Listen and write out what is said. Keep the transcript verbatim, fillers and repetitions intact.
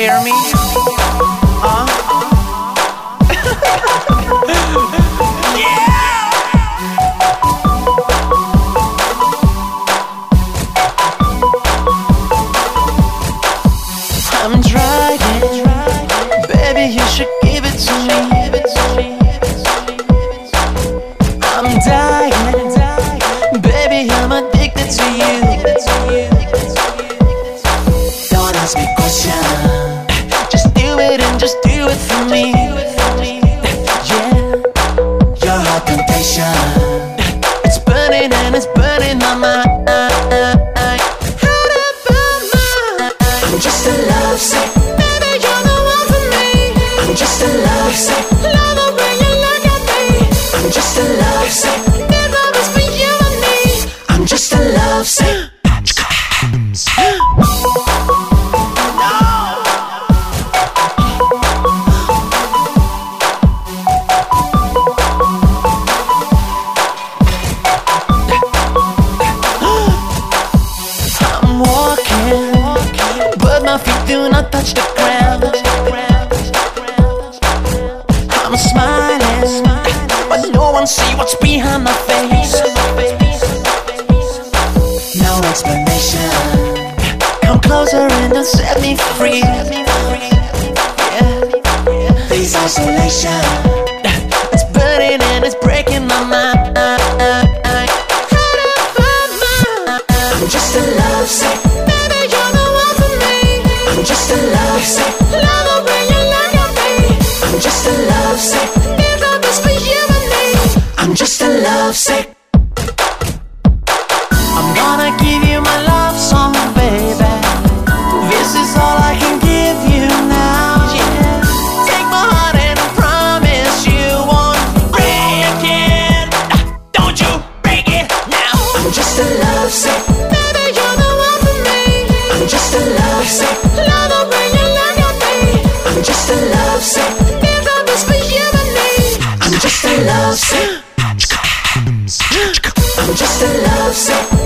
hear me? Uh? Yeah! I'm trying, baby, you should give it to me. I'm dying, baby, I'm addicted to you. Don't ask me questions, just do it and just do it for me. Yeah, your heart temptation, it's burning and it's burning my mind. I'm just a love sick, baby, you're the one for me. I'm just a love sick, love the way you look at me. I'm just a love sick, this love is for you and me. I'm just a love sick. I'm walking, but my feet do not touch the ground. I'm smiling, but no one sees what's behind my face. No explanation, come closer and don't set me free. Yeah. This isolation, it's burning and it's breaking my mind. I'm just a love sick, baby, you're the one for me. I'm just a love sick, love the way you look at me. I'm just a love sick, this love is for you and me. I'm just a love sick. I'm gonna give you my love song, baby. This is all I can give you now. Yeah. Take my heart and I promise you won't break it. Don't you break it now. I'm just a love sick, baby, you're the one for me. I'm just a love sick, love the way you look at me. I'm just a love sick, this love is for you and me. I'm just a love sick. I'm just a love sick.